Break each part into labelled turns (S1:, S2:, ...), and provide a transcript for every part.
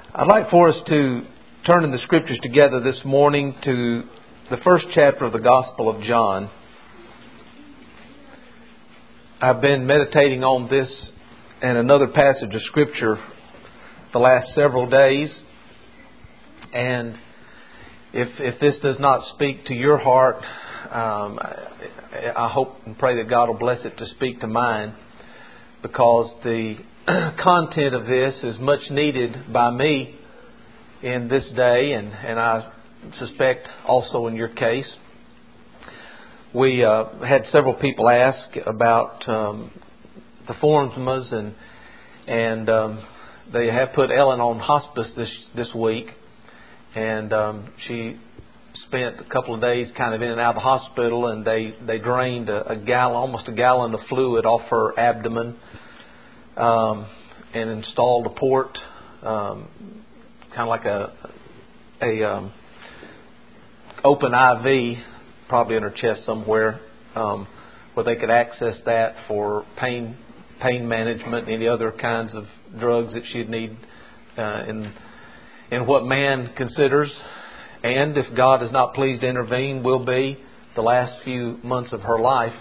S1: I'd like for us to turn in the Scriptures together this morning to the first chapter of the Gospel of John. I've been meditating on this and another passage of Scripture the last several days. And if this does not speak to your heart, I hope and pray that God will bless it to speak to mine, because the content of this is much needed by me in this day, and I suspect also in your case. We had several people ask about the Fornsmas, and they have put Ellen on hospice this week, and she spent a couple of days kind of in and out of the hospital, and they drained almost a gallon of fluid off her abdomen, and installed a port, kind of like a open IV, probably in her chest somewhere, where they could access that for pain management and any other kinds of drugs that she'd need in what man considers, and if God is not pleased to intervene, will be the last few months of her life.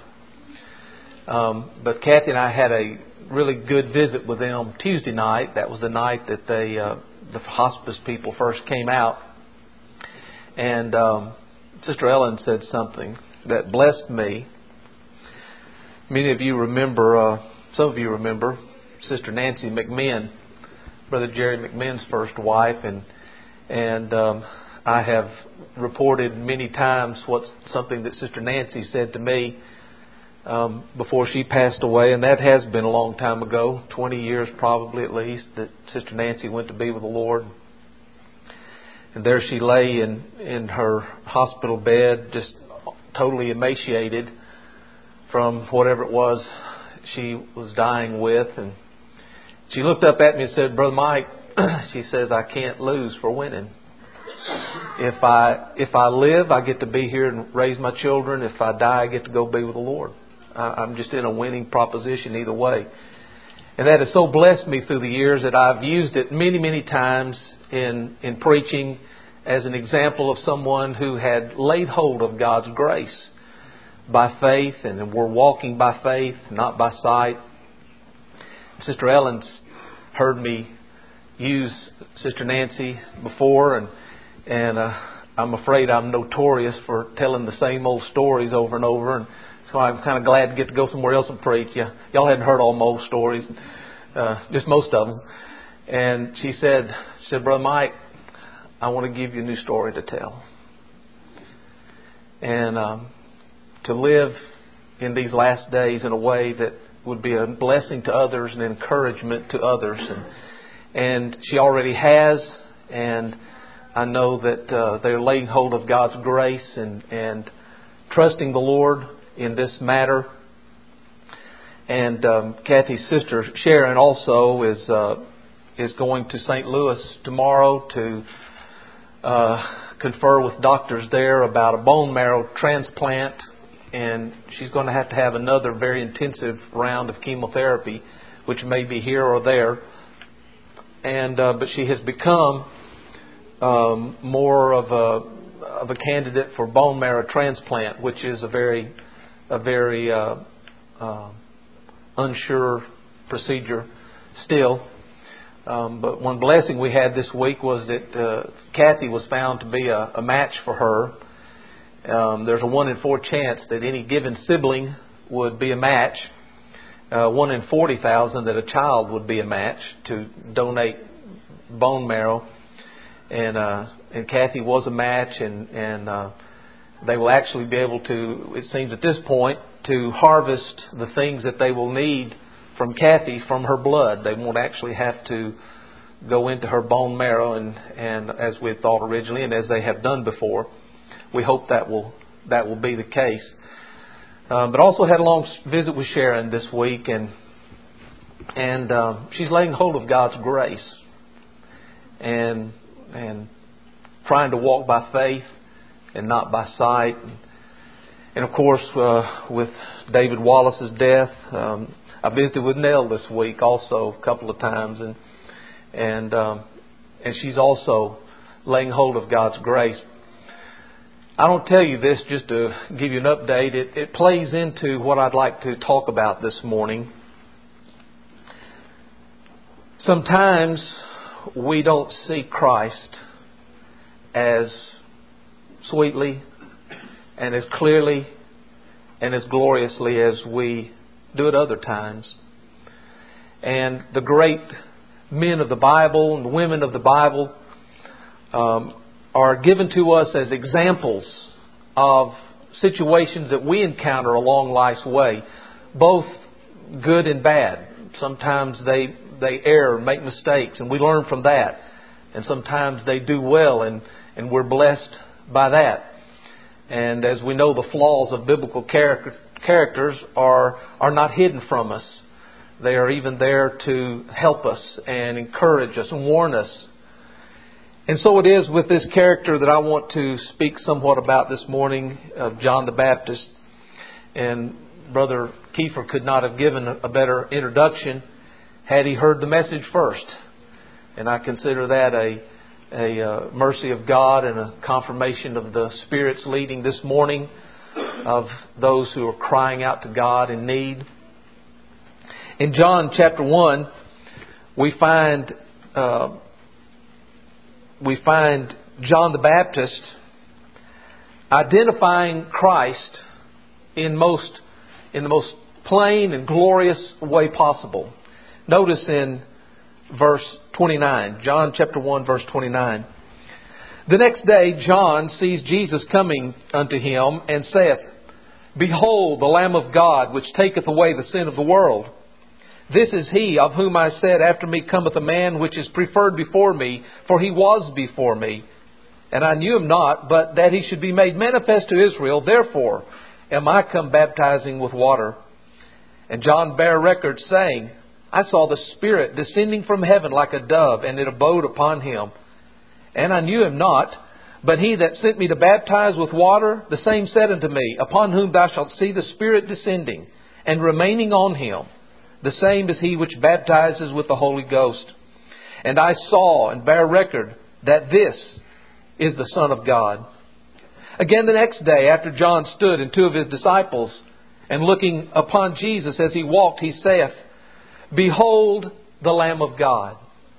S1: But Kathy and I had a really good visit with them Tuesday night. That was the night that the hospice people first came out. And Sister Ellen said something that blessed me. Many of you remember, some of you remember, Sister Nancy McMinn, Brother Jerry McMinn's first wife, and I have reported many times something that Sister Nancy said to me before she passed away, and that has been a long time ago, 20 years probably at least, that Sister Nancy went to be with the Lord. And there she lay in her hospital bed, just totally emaciated from whatever it was she was dying with. And she looked up at me and said, "Brother Mike," she says, "I can't lose for winning. If I live, I get to be here and raise my children. If I die, I get to go be with the Lord. I'm just in a winning proposition either way." And that has so blessed me through the years that I've used it many, many times in preaching as an example of someone who had laid hold of God's grace by faith, and were walking by faith, not by sight. Sister Ellen's heard me use Sister Nancy before, and I'm afraid I'm notorious for telling the same old stories over and over, and so I'm kind of glad to get to go somewhere else and preach. Y'all hadn't heard all my old stories, just most of them. And she said, "Brother Mike, I want to give you a new story to tell. And to live in these last days in a way that would be a blessing to others and encouragement to others." And she already has, and I know that they're laying hold of God's grace and trusting the Lord in this matter. And Kathy's sister Sharon also is going to St. Louis tomorrow to confer with doctors there about a bone marrow transplant, and she's going to have another very intensive round of chemotherapy, which may be here or there. And but she has become more of a candidate for bone marrow transplant, which is a very unsure procedure still. But one blessing we had this week was that Kathy was found to be a match for her. There's a 1 in 4 chance that any given sibling would be a match. 1 in 40,000 that a child would be a match to donate bone marrow. And Kathy was a match, and they will actually be able to, it seems at this point, to harvest the things that they will need from Kathy from her blood. They won't actually have to go into her bone marrow, and as we had thought originally, and as they have done before. We hope that will be the case. But also had a long visit with Sharon this week, and she's laying hold of God's grace and trying to walk by faith and not by sight. And of course, with David Wallace's death, I visited with Nell this week also a couple of times, and and she's also laying hold of God's grace. I don't tell you this just to give you an update. It plays into what I'd like to talk about this morning. Sometimes we don't see Christ as sweetly and as clearly and as gloriously as we do at other times. And the great men of the Bible and women of the Bible are given to us as examples of situations that we encounter along life's way, both good and bad. Sometimes they err and make mistakes, and we learn from that. And sometimes they do well, and we're blessed by that. And as we know, the flaws of biblical characters are not hidden from us. They are even there to help us and encourage us and warn us. And so it is with this character that I want to speak somewhat about this morning, of John the Baptist. And Brother Kiefer could not have given a better introduction had he heard the message first. And I consider that a mercy of God and a confirmation of the Spirit's leading this morning of those who are crying out to God in need. In John chapter 1, we find John the Baptist identifying Christ in the most plain and glorious way possible. Notice in verse 29, John chapter 1, verse 29. The next day John sees Jesus coming unto him, and saith, Behold, the Lamb of God, which taketh away the sin of the world. This is he of whom I said, After me cometh a man which is preferred before me, for he was before me. And I knew him not, but that he should be made manifest to Israel. Therefore am I come baptizing with water. And John bare record, saying, I saw the Spirit descending from heaven like a dove, and it abode upon him. And I knew him not, but he that sent me to baptize with water, the same said unto me, Upon whom thou shalt see the Spirit descending, and remaining on him, the same is he which baptizes with the Holy Ghost. And I saw and bear record that this is the Son of God. Again the next day, after John stood and two of his disciples, and looking upon Jesus as he walked, he saith, Behold the Lamb of God.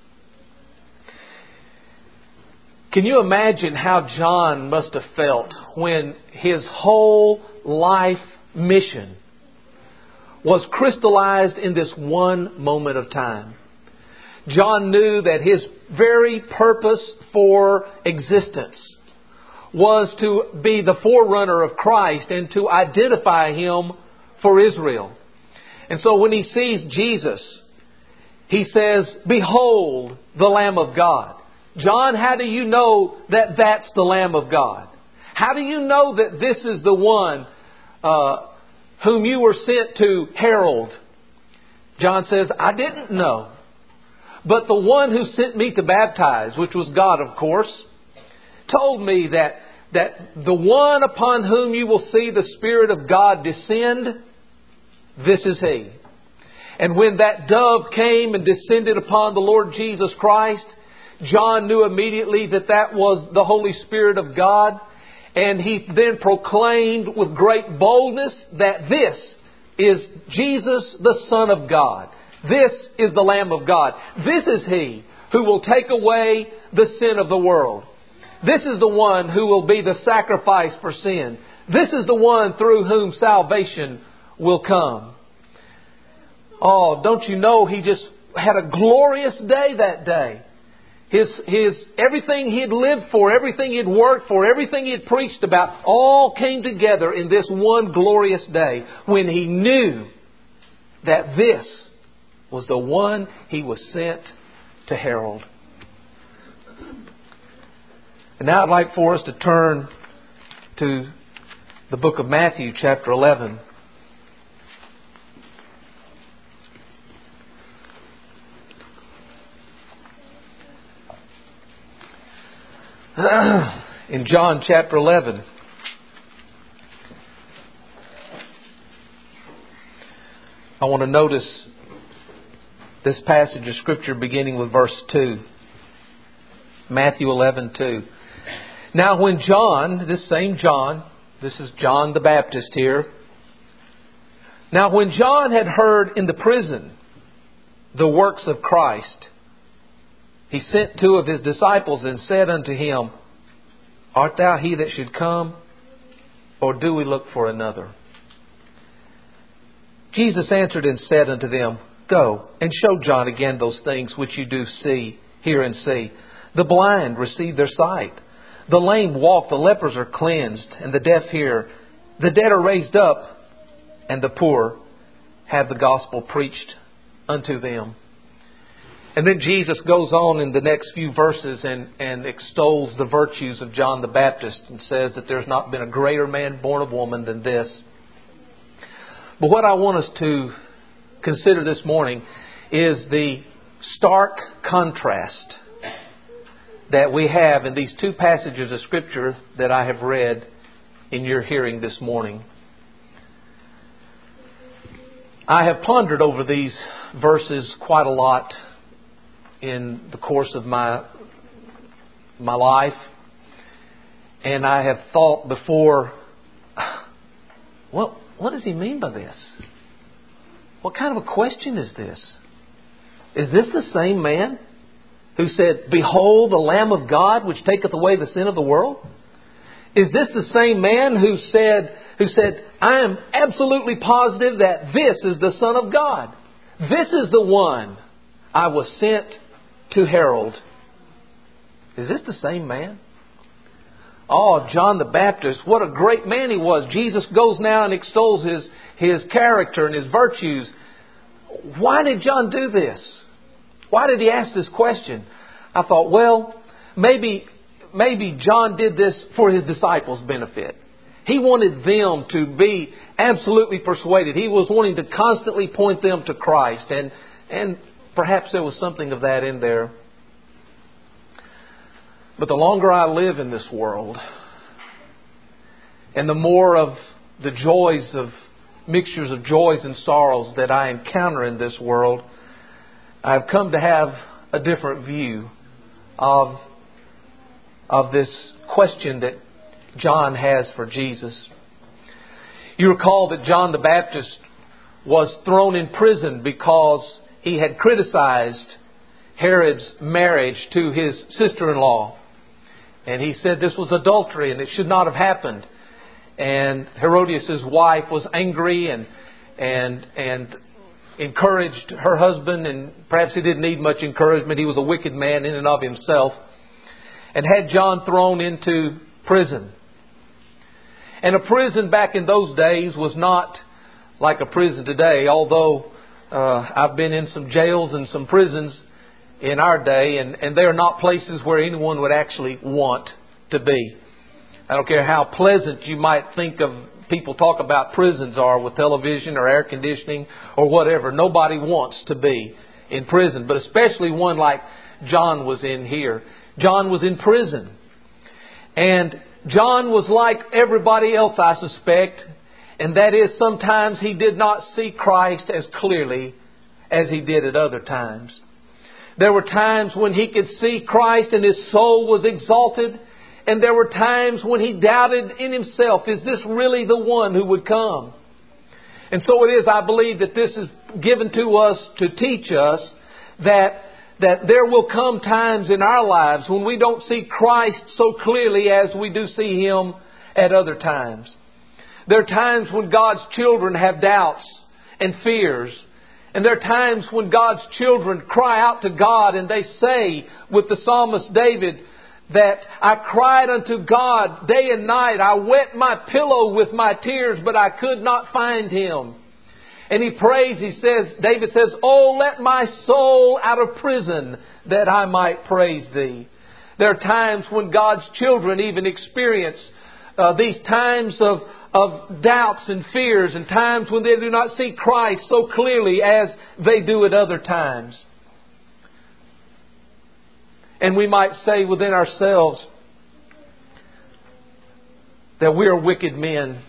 S1: Can you imagine how John must have felt when his whole life mission was crystallized in this one moment of time? John knew that his very purpose for existence was to be the forerunner of Christ and to identify Him for Israel. And so when he sees Jesus, he says, Behold the Lamb of God. John, how do you know that that's the Lamb of God? How do you know that this is the one whom you were sent to herald? John says, I didn't know. But the one who sent me to baptize, which was God, of course, told me that the one upon whom you will see the Spirit of God descend, this is He. And when that dove came and descended upon the Lord Jesus Christ, John knew immediately that that was the Holy Spirit of God. And he then proclaimed with great boldness that this is Jesus, the Son of God. This is the Lamb of God. This is He who will take away the sin of the world. This is the one who will be the sacrifice for sin. This is the one through whom salvation will come. Oh, don't you know he just had a glorious day that day. His everything he had lived for, everything he had worked for, everything he had preached about, all came together in this one glorious day when he knew that this was the one he was sent to herald. And now I'd like for us to turn to the book of Matthew, chapter 11. In John chapter 11, I want to notice this passage of Scripture beginning with verse 2. Matthew 11:2. Now when John, this same John, this is John the Baptist here. Now when John had heard in the prison the works of Christ, he sent 2 of his disciples and said unto him, Art thou he that should come, or do we look for another? Jesus answered and said unto them, Go and show John again those things which you do hear and see. The blind receive their sight. The lame walk, the lepers are cleansed, and the deaf hear. The dead are raised up, and the poor have the gospel preached unto them. And then Jesus goes on in the next few verses and extols the virtues of John the Baptist and says that there's not been a greater man born of woman than this. But what I want us to consider this morning is the stark contrast that we have in these 2 passages of Scripture that I have read in your hearing this morning. I have pondered over these verses quite a lot in the course of my life. And I have thought before, what does he mean by this? What kind of a question is this? Is this the same man who said, Behold the Lamb of God which taketh away the sin of the world? Is this the same man who said, I am absolutely positive that this is the Son of God. This is the one I was sent to herald. Is this the same man? Oh, John the Baptist, what a great man he was. Jesus goes now and extols his character and his virtues. Why did John do this? Why did he ask this question? I thought, well, maybe John did this for his disciples' benefit. He wanted them to be absolutely persuaded. He was wanting to constantly point them to Christ. And perhaps there was something of that in there. But the longer I live in this world, and the more of the mixtures of joys and sorrows that I encounter in this world, I've come to have a different view of this question that John has for Jesus. You recall that John the Baptist was thrown in prison because he had criticized Herod's marriage to his sister-in-law. And he said this was adultery and it should not have happened. And Herodias' wife was angry and encouraged her husband, and perhaps he didn't need much encouragement. He was a wicked man in and of himself, and had John thrown into prison. And a prison back in those days was not like a prison today, although I've been in some jails and some prisons in our day, and they are not places where anyone would actually want to be. I don't care how pleasant you might think of people talk about prisons are with television or air conditioning or whatever. Nobody wants to be in prison, but especially one like John was in here. John was in prison. And John was like everybody else, I suspect, and that is sometimes he did not see Christ as clearly as he did at other times. There were times when he could see Christ and his soul was exalted. And there were times when he doubted in himself, is this really the one who would come? And so it is, I believe, that this is given to us to teach us that there will come times in our lives when we don't see Christ so clearly as we do see Him at other times. There are times when God's children have doubts and fears. And there are times when God's children cry out to God and they say with the psalmist David that I cried unto God day and night. I wet my pillow with my tears, but I could not find Him. And he prays, David says, Oh, let my soul out of prison that I might praise Thee. There are times when God's children even experience these times of doubts and fears, and times when they do not see Christ so clearly as they do at other times. And we might say within ourselves that we are wicked men.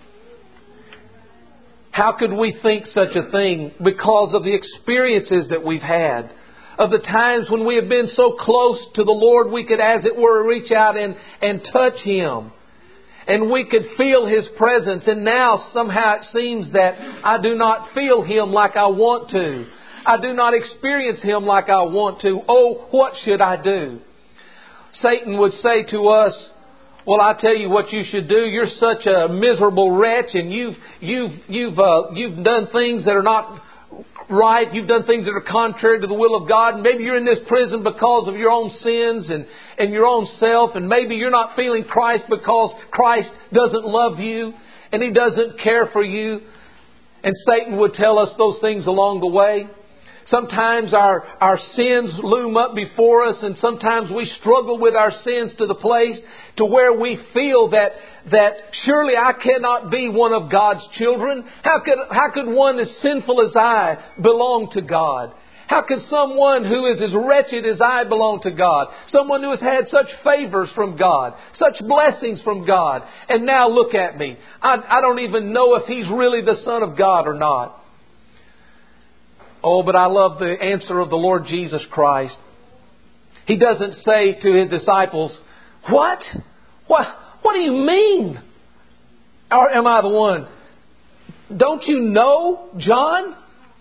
S1: How could we think such a thing because of the experiences that we've had of the times when we have been so close to the Lord we could, as it were, reach out and touch Him. And we could feel His presence. And now somehow it seems that I do not feel Him like I want to. I do not experience Him like I want to. Oh, what should I do? Satan would say to us, well, I tell you what you should do. You're such a miserable wretch, and you've done things that are not right. You've done things that are contrary to the will of God. And maybe you're in this prison because of your own sins and your own self. And maybe you're not feeling Christ because Christ doesn't love you and He doesn't care for you. And Satan would tell us those things along the way. Sometimes our sins loom up before us, and sometimes we struggle with our sins to the place to where we feel that surely I cannot be one of God's children. How could one as sinful as I belong to God? How could someone who is as wretched as I belong to God? Someone who has had such favors from God, such blessings from God, and now look at me. I don't even know if He's really the Son of God or not. Oh, but I love the answer of the Lord Jesus Christ. He doesn't say to His disciples, What do you mean? Or am I the one? Don't you know John?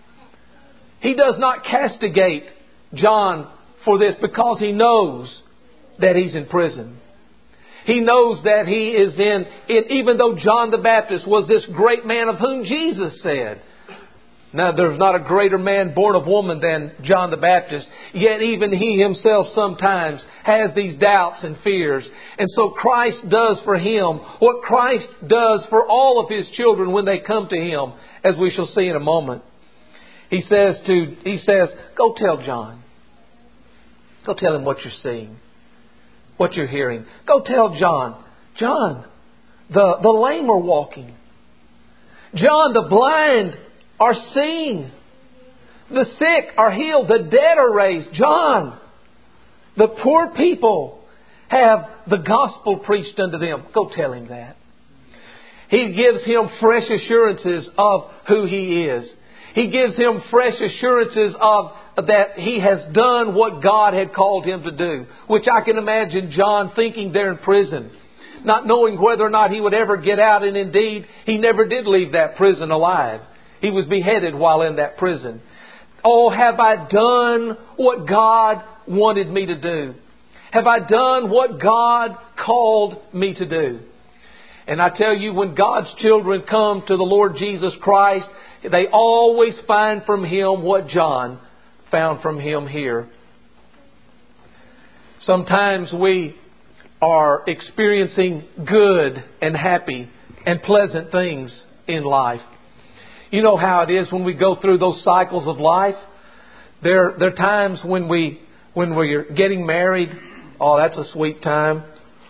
S1: He does not castigate John for this because He knows that he's in prison. He knows that he is even though John the Baptist was this great man of whom Jesus said, now, there's not a greater man born of woman than John the Baptist. Yet even he himself sometimes has these doubts and fears. And so Christ does for him what Christ does for all of His children when they come to Him, as we shall see in a moment. He says, go tell John. Go tell him what you're seeing, what you're hearing. Go tell John. John, the lame are walking. John, the blind are seeing. The sick are healed. The dead are raised. John, the poor people have the gospel preached unto them. Go tell him that. He gives him fresh assurances of who He is. He gives him fresh assurances of that he has done what God had called him to do. Which I can imagine John thinking there in prison, not knowing whether or not he would ever get out. And indeed, he never did leave that prison alive. He was beheaded while in that prison. Oh, have I done what God wanted me to do? Have I done what God called me to do? And I tell you, when God's children come to the Lord Jesus Christ, they always find from Him what John found from Him here. Sometimes we are experiencing good and happy and pleasant things in life. You know how it is when we go through those cycles of life. There are times when we're getting married. Oh, that's a sweet time.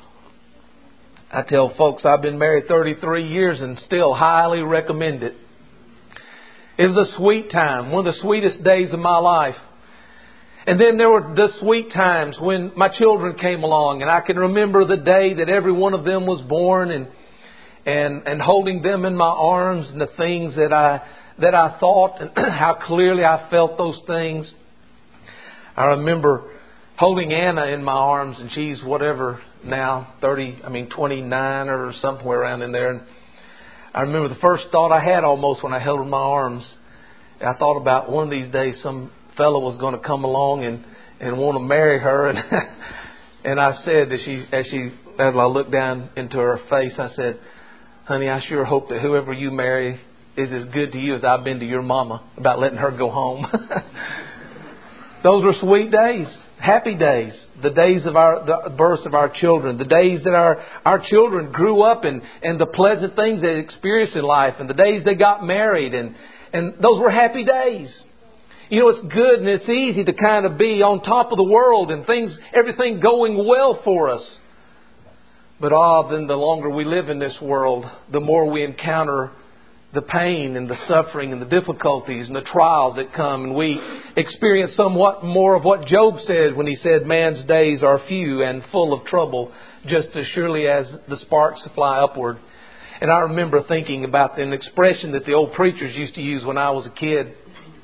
S1: I tell folks I've been married 33 years and still highly recommend it. It was a sweet time, one of the sweetest days of my life. And then there were the sweet times when my children came along, and I can remember the day that every one of them was born, and holding them in my arms, and the things that I thought and how clearly I felt those things. I remember holding Anna in my arms, and she's whatever now, 29 or somewhere around in there. And I remember the first thought I had almost when I held her in my arms, I thought about one of these days some fellow was going to come along and want to marry her. And and I said, as I looked down into her face, I said, honey, I sure hope that whoever you marry is as good to you as I've been to your mama about letting her go home. Those were sweet days, happy days, the days of the births of our children, the days that our children grew up and the pleasant things they experienced in life, and the days they got married, and those were happy days. You know, it's good and it's easy to kind of be on top of the world and everything going well for us. But then the longer we live in this world, the more we encounter the pain and the suffering and the difficulties and the trials that come. And we experience somewhat more of what Job said when he said, man's days are few and full of trouble, just as surely as the sparks fly upward. And I remember thinking about an expression that the old preachers used to use when I was a kid.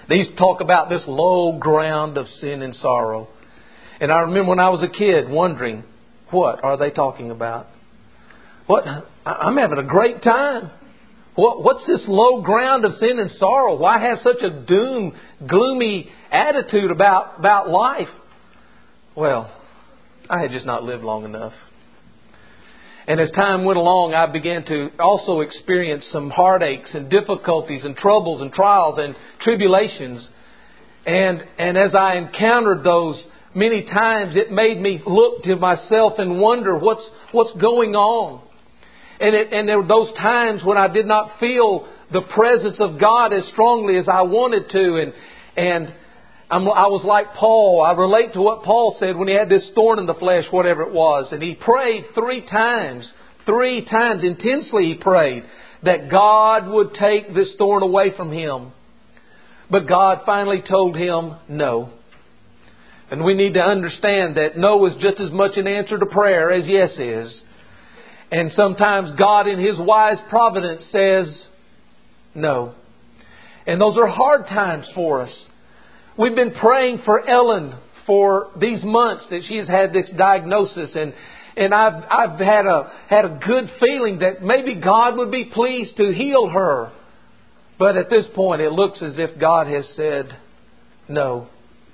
S1: They used to talk about this low ground of sin and sorrow. And I remember when I was a kid wondering, what are they talking about? I'm having a great time. What's this low ground of sin and sorrow? Why have such a gloomy attitude about life? Well, I had just not lived long enough. And as time went along, I began to also experience some heartaches and difficulties and troubles and trials and tribulations. And as I encountered those many times, it made me look to myself and wonder what's going on. And there were those times when I did not feel the presence of God as strongly as I wanted to. And I was like Paul. I relate to what Paul said when he had this thorn in the flesh, whatever it was. And he prayed 3 times, intensely he prayed that God would take this thorn away from him. But God finally told him no. And we need to understand that no is just as much an answer to prayer as yes is. And sometimes God in His wise providence says no. And those are hard times for us. We've been praying for Ellen for these months that she has had this diagnosis. And I've had a good feeling that maybe God would be pleased to heal her. But at this point it looks as if God has said no.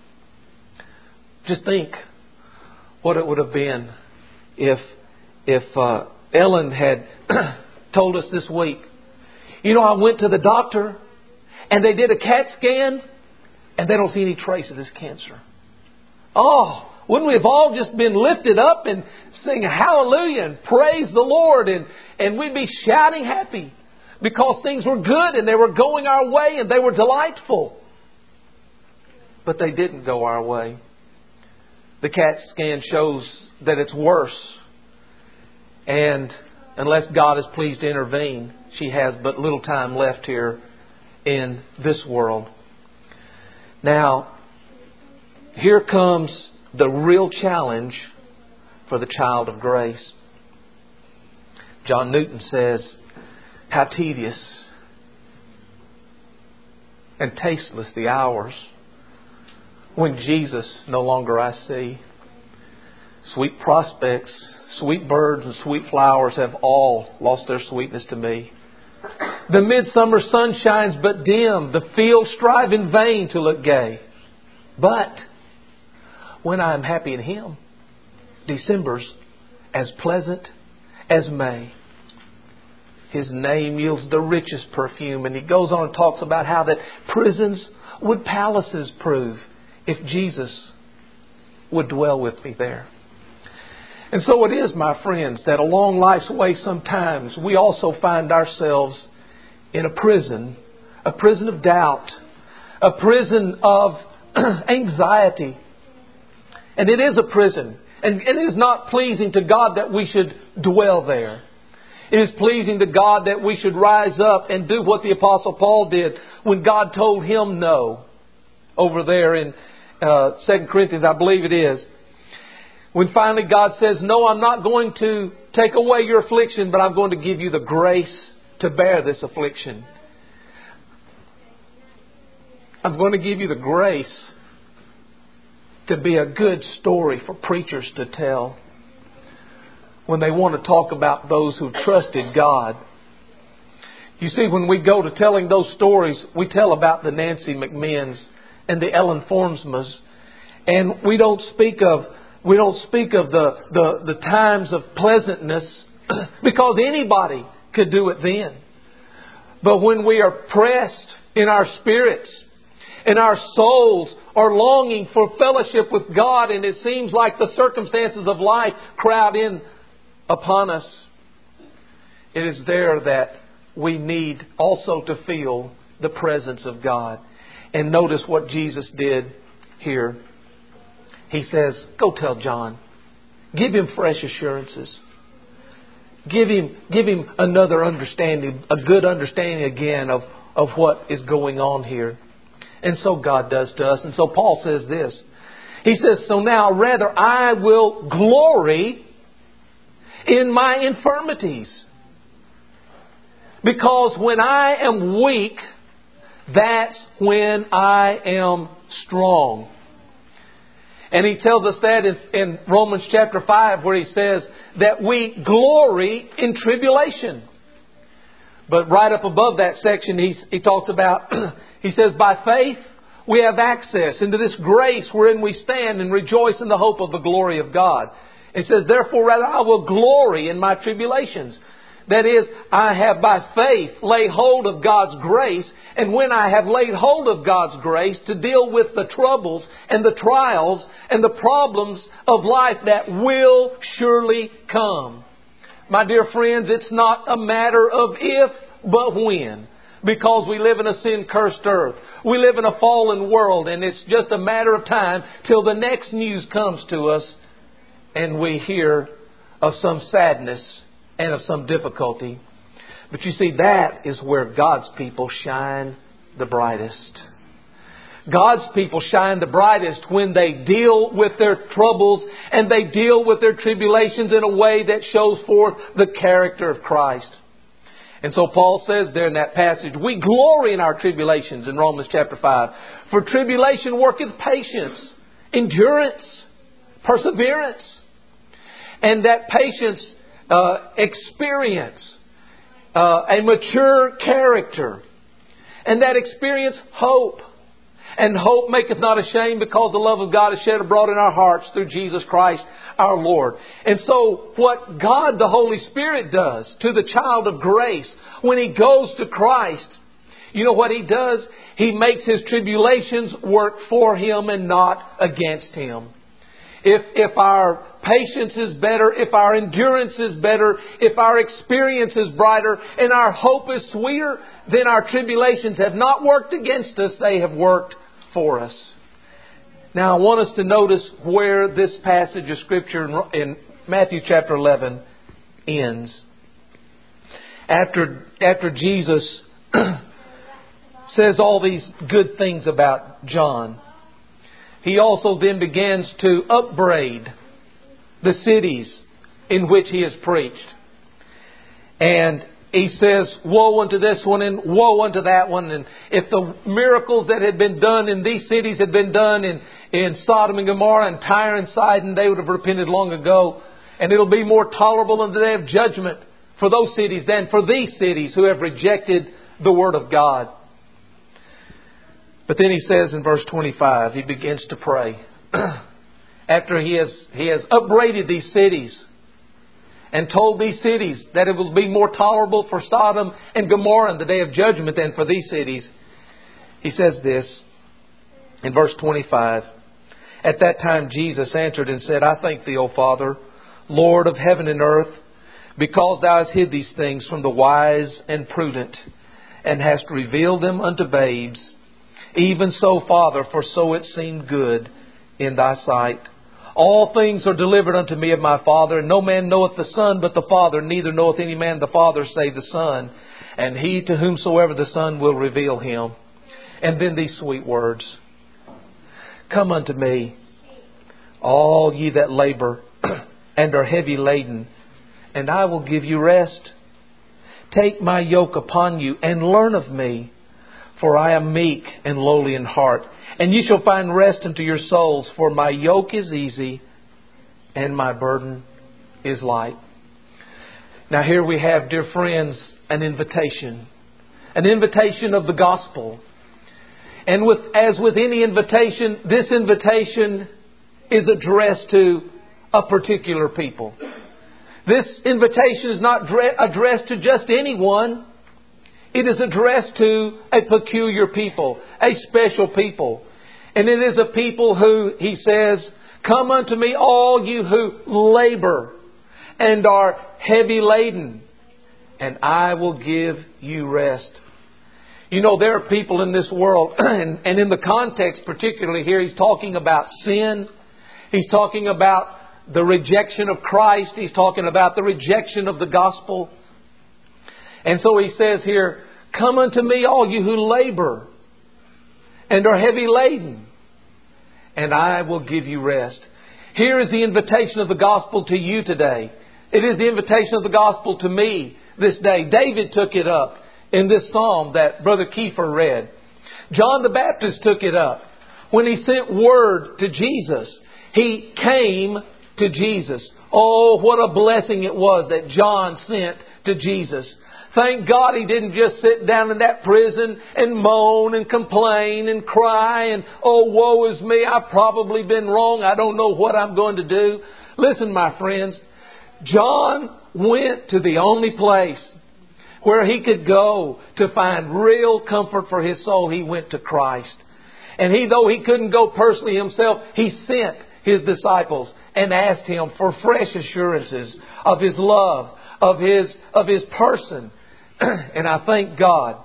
S1: Just think what it would have been if Ellen had told us this week, I went to the doctor and they did a CAT scan and they don't see any trace of this cancer. Oh, wouldn't we have all just been lifted up and sing hallelujah and praise the Lord and we'd be shouting happy because things were good and they were going our way and they were delightful. But they didn't go our way. The CAT scan shows that it's worse. And unless God is pleased to intervene, she has but little time left here in this world. Now, here comes the real challenge for the child of grace. John Newton says, how tedious and tasteless the hours when Jesus no longer I see. Sweet prospects, sweet birds and sweet flowers have all lost their sweetness to me. The midsummer sun shines but dim. The fields strive in vain to look gay. But when I am happy in Him, December's as pleasant as May. His name yields the richest perfume. And he goes on and talks about how that prisons would palaces prove if Jesus would dwell with me there. And so it is, my friends, that along life's way sometimes we also find ourselves in a prison of doubt, a prison of anxiety. And it is a prison. And it is not pleasing to God that we should dwell there. It is pleasing to God that we should rise up and do what the Apostle Paul did when God told him no. Over there in 2 Corinthians, I believe it is. When finally God says, no, I'm not going to take away your affliction, but I'm going to give you the grace to bear this affliction. I'm going to give you the grace to be a good story for preachers to tell when they want to talk about those who trusted God. You see, when we go to telling those stories, we tell about the Nancy McMahons and the Ellen Forsmas, and we don't speak of the times of pleasantness because anybody could do it then. But when we are pressed in our spirits and our souls are longing for fellowship with God, and it seems like the circumstances of life crowd in upon us, it is there that we need also to feel the presence of God. And notice what Jesus did here. He says, go tell John. Give him fresh assurances. Give him another understanding, a good understanding again of what is going on here. And so God does to us. And so Paul says this. He says, so now rather I will glory in my infirmities. Because when I am weak, That's when I am strong. And He tells us that in Romans chapter 5, where He says that we glory in tribulation. But right up above that section, He talks about, He says, by faith we have access into this grace wherein we stand and rejoice in the hope of the glory of God. It says, therefore rather I will glory in my tribulations. That is, I have by faith laid hold of God's grace. And when I have laid hold of God's grace to deal with the troubles and the trials and the problems of life that will surely come. My dear friends, it's not a matter of if, but when. Because we live in a sin-cursed earth. We live in a fallen world, and it's just a matter of time till the next news comes to us and we hear of some sadness and of some difficulty. But you see, that is where God's people shine the brightest. God's people shine the brightest when they deal with their troubles and they deal with their tribulations in a way that shows forth the character of Christ. And so Paul says there in that passage, we glory in our tribulations in Romans chapter 5. For tribulation worketh patience, endurance, perseverance. And that patience experience a mature character. And that experience hope. And hope maketh not ashamed, because the love of God is shed abroad in our hearts through Jesus Christ our Lord. And so what God the Holy Spirit does to the child of grace when he goes to Christ, you know what He does? He makes his tribulations work for him and not against him. If our patience is better, if our endurance is better, if our experience is brighter, and our hope is sweeter, then our tribulations have not worked against us, they have worked for us. Now I want us to notice where this passage of Scripture in Matthew chapter 11 ends. After Jesus says all these good things about John, He also then begins to upbraid the cities in which He has preached. And He says, woe unto this one and woe unto that one. And if the miracles that had been done in these cities had been done in Sodom and Gomorrah and Tyre and Sidon, they would have repented long ago. And it'll be more tolerable in the day of judgment for those cities than for these cities who have rejected the Word of God. But then He says in verse 25, He begins to pray. After He has upbraided these cities and told these cities that it will be more tolerable for Sodom and Gomorrah in the day of judgment than for these cities, He says this in verse 25. At that time Jesus answered and said, I thank Thee, O Father, Lord of heaven and earth, because Thou hast hid these things from the wise and prudent, and hast revealed them unto babes. Even so, Father, for so it seemed good in Thy sight. All things are delivered unto me of my Father, and no man knoweth the Son but the Father, neither knoweth any man the Father save the Son, and he to whomsoever the Son will reveal Him. And then these sweet words, Come unto me, all ye that labor and are heavy laden, and I will give you rest. Take my yoke upon you, and learn of me, for I am meek and lowly in heart, and ye shall find rest unto your souls. For my yoke is easy, and my burden is light. Now here we have, dear friends, an invitation of the gospel. And as with any invitation, this invitation is addressed to a particular people. This invitation is not addressed to just anyone. It is addressed to a peculiar people, a special people. And it is a people who, He says, Come unto me, all you who labor and are heavy laden, and I will give you rest. You know, there are people in this world, and in the context particularly here, He's talking about sin. He's talking about the rejection of Christ. He's talking about the rejection of the gospel. And so He says here, Come unto me, all you who labor and are heavy laden, and I will give you rest. Here is the invitation of the gospel to you today. It is the invitation of the gospel to me this day. David took it up in this psalm that Brother Kiefer read. John the Baptist took it up. When he sent word to Jesus, he came to Jesus. Oh, what a blessing it was that John sent to Jesus. Thank God he didn't just sit down in that prison and moan and complain and cry and, oh, woe is me, I've probably been wrong, I don't know what I'm going to do. Listen, my friends, John went to the only place where he could go to find real comfort for his soul. He went to Christ. And though he couldn't go personally himself, he sent his disciples and asked him for fresh assurances of His love, of His person. And I thank God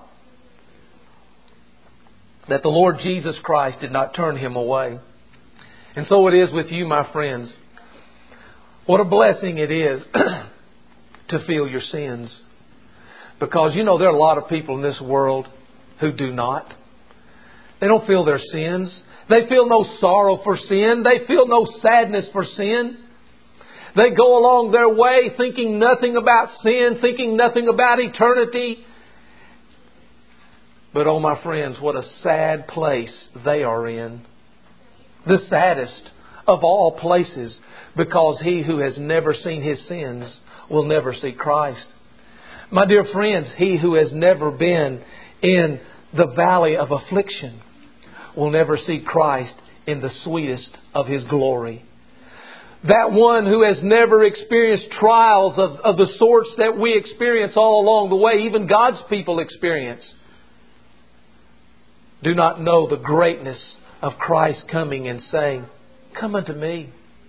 S1: that the Lord Jesus Christ did not turn him away. And so it is with you, my friends. What a blessing it is to feel your sins. Because, there are a lot of people in this world who do not. They don't feel their sins. They feel no sorrow for sin. They feel no sadness for sin. They go along their way thinking nothing about sin, thinking nothing about eternity. But oh my friends, what a sad place they are in. The saddest of all places, because he who has never seen his sins will never see Christ. My dear friends, he who has never been in the valley of affliction will never see Christ in the sweetest of His glory. That one who has never experienced trials of the sorts that we experience all along the way, even God's people experience, do not know the greatness of Christ coming and saying, "Come unto me,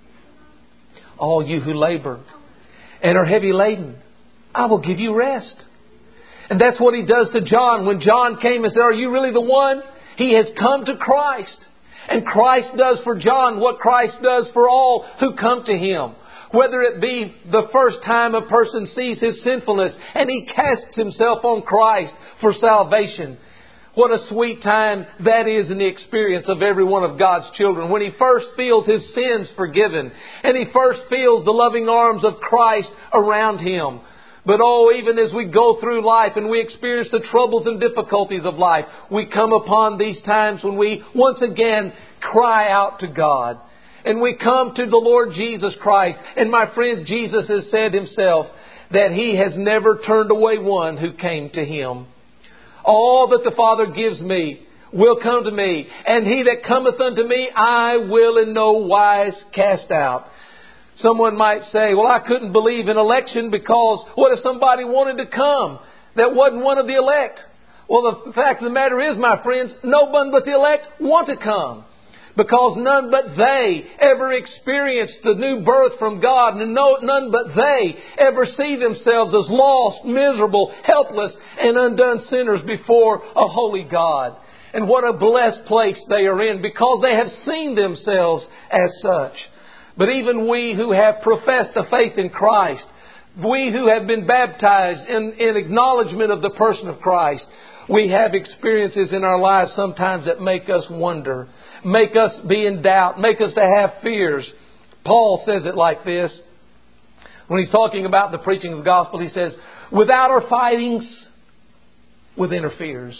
S1: all you who labor and are heavy laden. I will give you rest." And that's what He does to John. When John came and said, "Are you really the one?" He has come to Christ. And Christ does for John what Christ does for all who come to Him. Whether it be the first time a person sees his sinfulness and he casts himself on Christ for salvation. What a sweet time that is in the experience of every one of God's children. When he first feels his sins forgiven and he first feels the loving arms of Christ around him. But even as we go through life and we experience the troubles and difficulties of life, we come upon these times when we once again cry out to God. And we come to the Lord Jesus Christ. And my friend, Jesus has said Himself that He has never turned away one who came to Him. All that the Father gives me will come to me. And he that cometh unto me, I will in no wise cast out. Someone might say, well, I couldn't believe in election because what if somebody wanted to come that wasn't one of the elect? Well, the fact of the matter is, my friends, no one but the elect want to come. Because none but they ever experienced the new birth from God. And none but they ever see themselves as lost, miserable, helpless, and undone sinners before a holy God. And what a blessed place they are in because they have seen themselves as such. But even we who have professed a faith in Christ, we who have been baptized in acknowledgement of the person of Christ, we have experiences in our lives sometimes that make us wonder, make us be in doubt, make us to have fears. Paul says it like this. When he's talking about the preaching of the gospel, he says, without our fightings, with inner fears.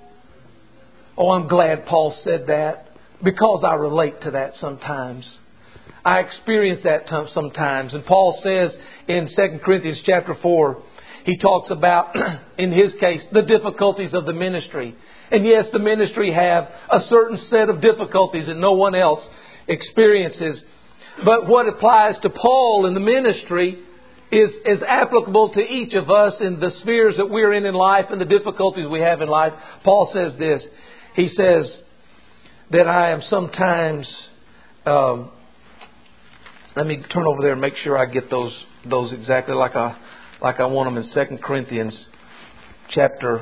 S1: Oh, I'm glad Paul said that because I relate to that sometimes. I experience that sometimes. And Paul says in 2 Corinthians chapter 4, he talks about, in his case, the difficulties of the ministry. And yes, the ministry have a certain set of difficulties that no one else experiences. But what applies to Paul in the ministry is applicable to each of us in the spheres that we're in life and the difficulties we have in life. Paul says this. He says that I am sometimes... let me turn over there and make sure I get those exactly like I want them in 2 Corinthians chapter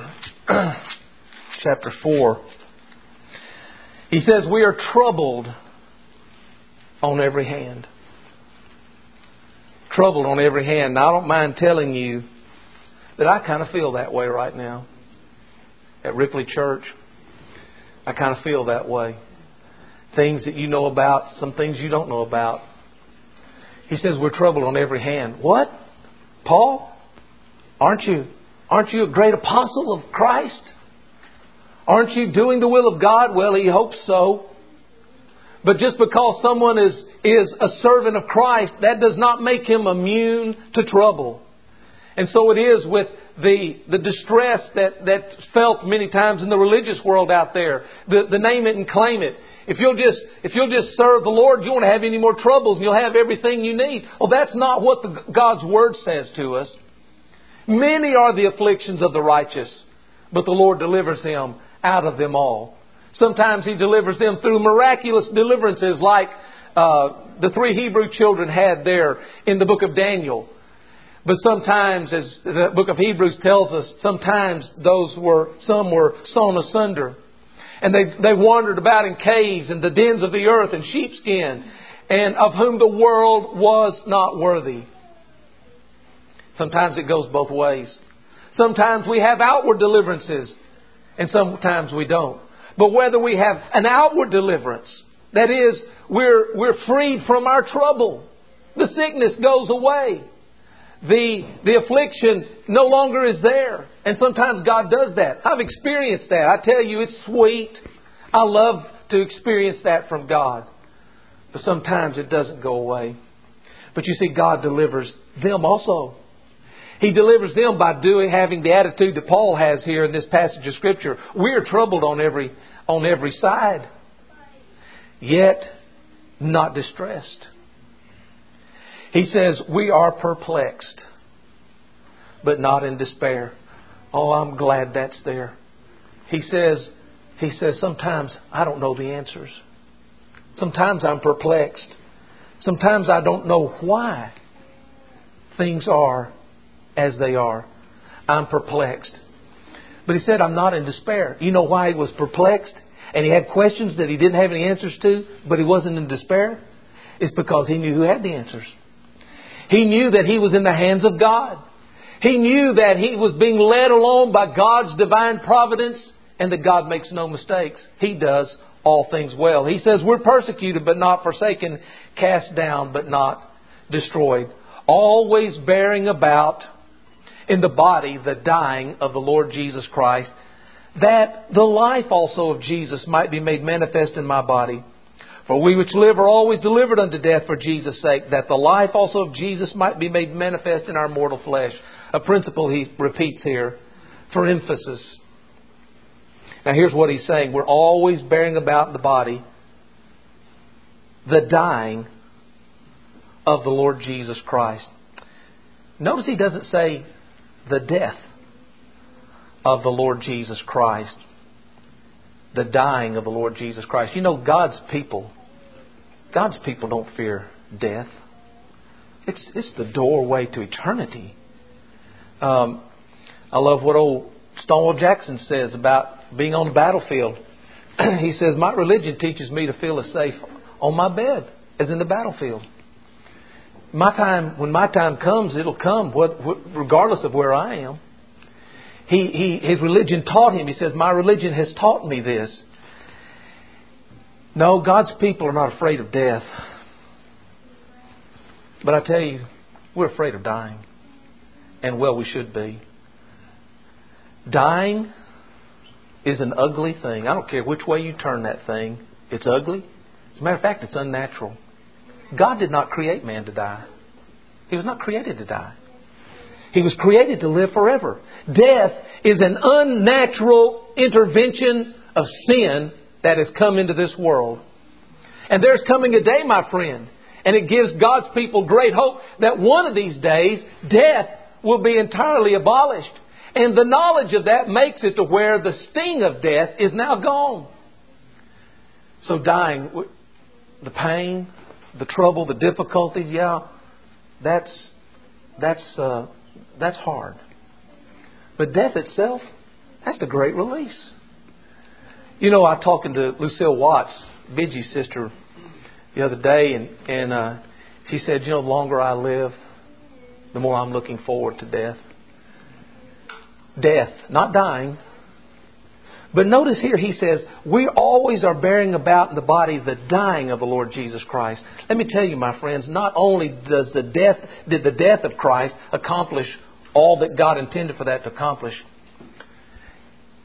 S1: 4. He says, we are troubled on every hand. Troubled on every hand. Now, I don't mind telling you that I kind of feel that way right now. At Ripley Church, I kind of feel that way. Things that you know about, some things you don't know about. He says we're troubled on every hand. What? Paul? Aren't you a great apostle of Christ? Aren't you doing the will of God? Well, he hopes so. But just because someone is a servant of Christ, that does not make him immune to trouble. And so it is with the distress that's felt many times in the religious world out there. The name it and claim it. If you'll just serve the Lord, you won't have any more troubles and you'll have everything you need. Well, that's not what God's Word says to us. Many are the afflictions of the righteous, but the Lord delivers him out of them all. Sometimes He delivers them through miraculous deliverances like the 3 Hebrew children had there in the book of Daniel. But sometimes, as the book of Hebrews tells us, sometimes some were sawn asunder. And they wandered about in caves and the dens of the earth and sheepskin, and of whom the world was not worthy. Sometimes it goes both ways. Sometimes we have outward deliverances, and sometimes we don't. But whether we have an outward deliverance, that is, we're freed from our trouble, the sickness goes away. The affliction no longer is there. And sometimes God does that. I've experienced that. I tell you, it's sweet. I love to experience that from God. But sometimes it doesn't go away. But you see, God delivers them also. He delivers them by having the attitude that Paul has here in this passage of Scripture. We are troubled on every side, yet not distressed. He says, we are perplexed, but not in despair. Oh, I'm glad that's there. He says, sometimes I don't know the answers. Sometimes I'm perplexed. Sometimes I don't know why things are as they are. I'm perplexed. But he said, I'm not in despair. You know why he was perplexed? And he had questions that he didn't have any answers to, but he wasn't in despair? It's because he knew who had the answers. He knew that he was in the hands of God. He knew that he was being led along by God's divine providence and that God makes no mistakes. He does all things well. He says we're persecuted but not forsaken, cast down but not destroyed. Always bearing about in the body the dying of the Lord Jesus Christ, that the life also of Jesus might be made manifest in my body. For we which live are always delivered unto death for Jesus' sake, that the life also of Jesus might be made manifest in our mortal flesh. A principle he repeats here for emphasis. Now here's what he's saying. We're always bearing about in the body the dying of the Lord Jesus Christ. Notice he doesn't say the death of the Lord Jesus Christ. The dying of the Lord Jesus Christ. You know, God's people don't fear death. It's the doorway to eternity. I love what old Stonewall Jackson says about being on the battlefield. He says, my religion teaches me to feel as safe on my bed as in the battlefield. When my time comes, it'll come regardless of where I am. His religion taught him. He says, my religion has taught me this. No, God's people are not afraid of death. But I tell you, we're afraid of dying. And well, we should be. Dying is an ugly thing. I don't care which way you turn that thing. It's ugly. As a matter of fact, it's unnatural. God did not create man to die. He was not created to die. He was created to live forever. Death is an unnatural intervention of sin that has come into this world. And there's coming a day, my friend, and it gives God's people great hope that one of these days, death will be entirely abolished. And the knowledge of that makes it to where the sting of death is now gone. So dying, the pain, the trouble, the difficulties, that's hard. But death itself, that's the great release. You know, I was talking to Lucille Watts, Bidgie's sister, the other day, and she said, the longer I live, the more I'm looking forward to death. Death, not dying. But notice here he says, we always are bearing about in the body the dying of the Lord Jesus Christ. Let me tell you, my friends, not only did the death of Christ accomplish all that God intended for that to accomplish,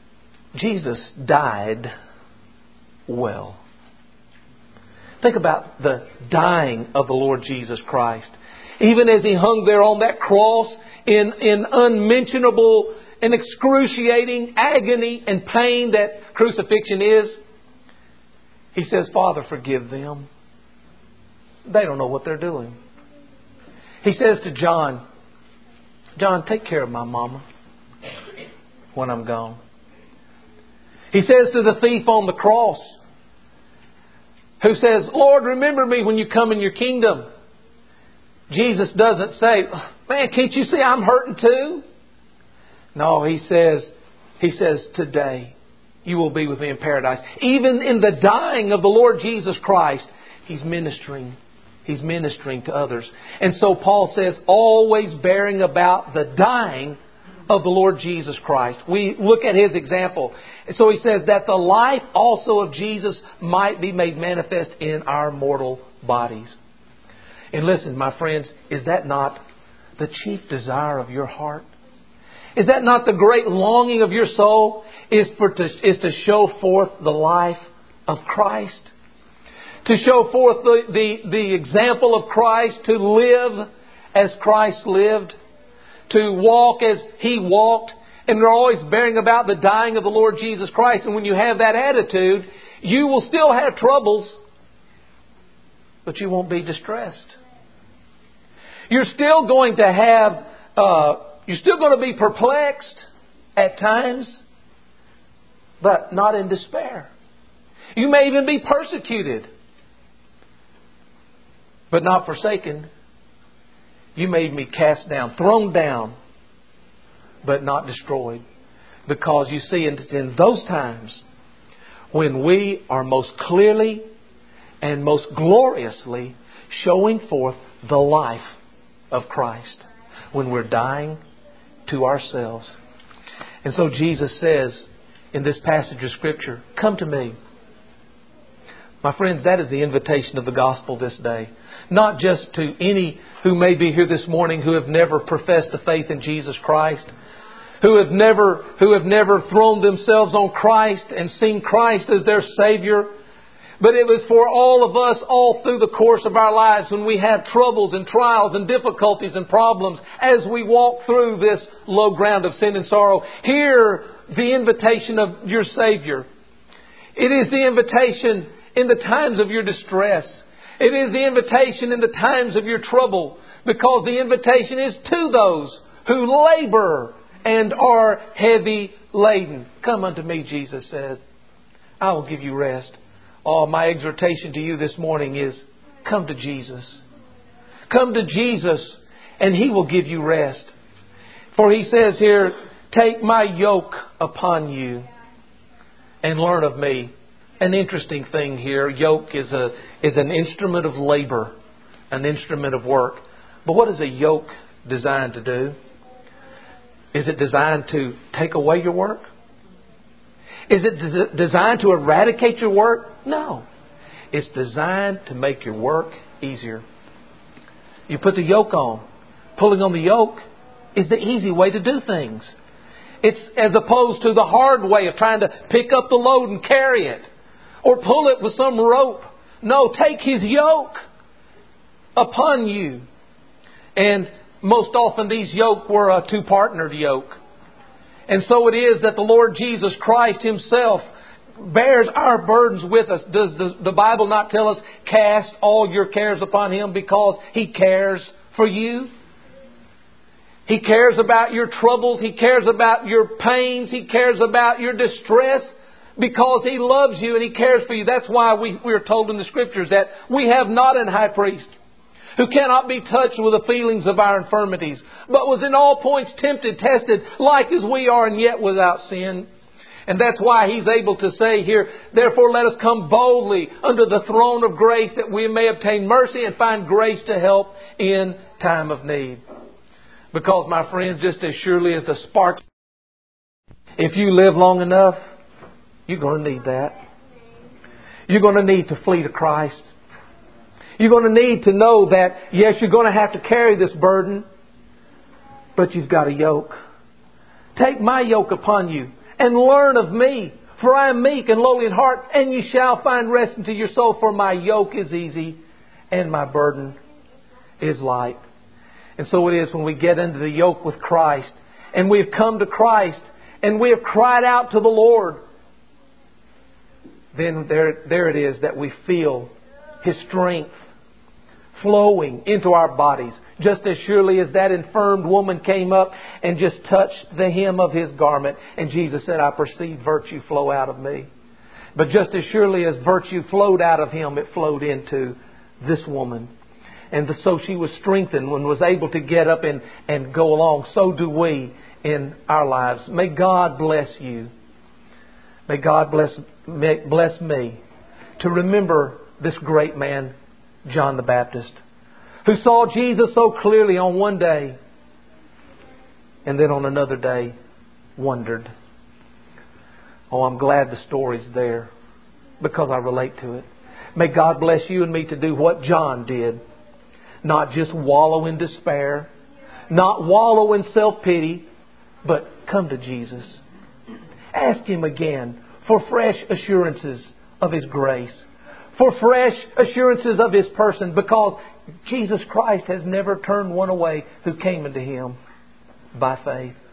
S1: Jesus died well. Think about the dying of the Lord Jesus Christ. Even as He hung there on that cross in unmentionable and excruciating agony and pain that crucifixion is, He says, Father, forgive them. They don't know what they're doing. He says to John, John, take care of my mama when I'm gone. He says to the thief on the cross, who says, Lord, remember me when you come in your kingdom. Jesus doesn't say, man, can't you see I'm hurting too? No, He says, today you will be with me in paradise. Even in the dying of the Lord Jesus Christ, He's ministering. He's ministering to others. And so Paul says, always bearing about the dying of the Lord Jesus Christ. We look at His example. And so he says that the life also of Jesus might be made manifest in our mortal bodies. And listen, my friends, is that not the chief desire of your heart? Is that not the great longing of your soul? Is to show forth the life of Christ? To show forth the example of Christ, to live as Christ lived, to walk as He walked. And they're always bearing about the dying of the Lord Jesus Christ. And when you have that attitude, you will still have troubles, but you won't be distressed. You're still going to have, you're still going to be perplexed at times, but not in despair. You may even be persecuted, but not forsaken. You may be cast down, thrown down, but not destroyed. Because you see, in those times when we are most clearly and most gloriously showing forth the life of Christ, when we're dying to ourselves. And so Jesus says in this passage of Scripture, come to me. My friends, that is the invitation of the gospel this day. Not just to any who may be here this morning who have never professed the faith in Jesus Christ, who have never thrown themselves on Christ and seen Christ as their Savior. But it was for all of us all through the course of our lives when we have troubles and trials and difficulties and problems as we walk through this low ground of sin and sorrow. Hear the invitation of your Savior. It is the invitation in the times of your distress. It is the invitation in the times of your trouble, because the invitation is to those who labor and are heavy laden. Come unto me, Jesus said. I will give you rest. Oh, my exhortation to you this morning is, come to Jesus. Come to Jesus and He will give you rest. For He says here, take my yoke upon you and learn of me. An interesting thing here, yoke is an instrument of labor, an instrument of work. But what is a yoke designed to do? Is it designed to take away your work? Is it designed to eradicate your work? No. It's designed to make your work easier. You put the yoke on. Pulling on the yoke is the easy way to do things. It's as opposed to the hard way of trying to pick up the load and carry it, or pull it with some rope. No, take His yoke upon you. And most often these yoke were a two-partnered yoke. And so it is that the Lord Jesus Christ Himself bears our burdens with us. Does the Bible not tell us, cast all your cares upon Him because He cares for you? He cares about your troubles. He cares about your pains. He cares about your distress because He loves you and He cares for you. That's why we are told in the Scriptures that we have not an high priest who cannot be touched with the feelings of our infirmities, but was in all points tempted, tested, like as we are, and yet without sin. And that's why He's able to say here, therefore let us come boldly under the throne of grace that we may obtain mercy and find grace to help in time of need. Because, my friends, just as surely as the sparks, if you live long enough, you're going to need that. You're going to need to flee to Christ. You're going to need to know that, yes, you're going to have to carry this burden, but you've got a yoke. Take my yoke upon you. and learn of me. For I am meek and lowly in heart, and ye shall find rest unto your soul. For my yoke is easy and my burden is light. And so it is when we get into the yoke with Christ, and we have come to Christ, and we have cried out to the Lord. Then there it is that we feel His strength flowing into our bodies. Just as surely as that infirmed woman came up and just touched the hem of His garment. And Jesus said, I perceive virtue flow out of me. But just as surely as virtue flowed out of Him, it flowed into this woman. And so she was strengthened and was able to get up and go along. So do we in our lives. May God bless you. May God bless me to remember this great man, John the Baptist, who saw Jesus so clearly on one day and then on another day wondered. Oh, I'm glad the story's there because I relate to it. May God bless you and me to do what John did. Not just wallow in despair, not wallow in self-pity, but come to Jesus. Ask Him again for fresh assurances of His grace, for fresh assurances of His person, because Jesus Christ has never turned one away who came unto Him by faith.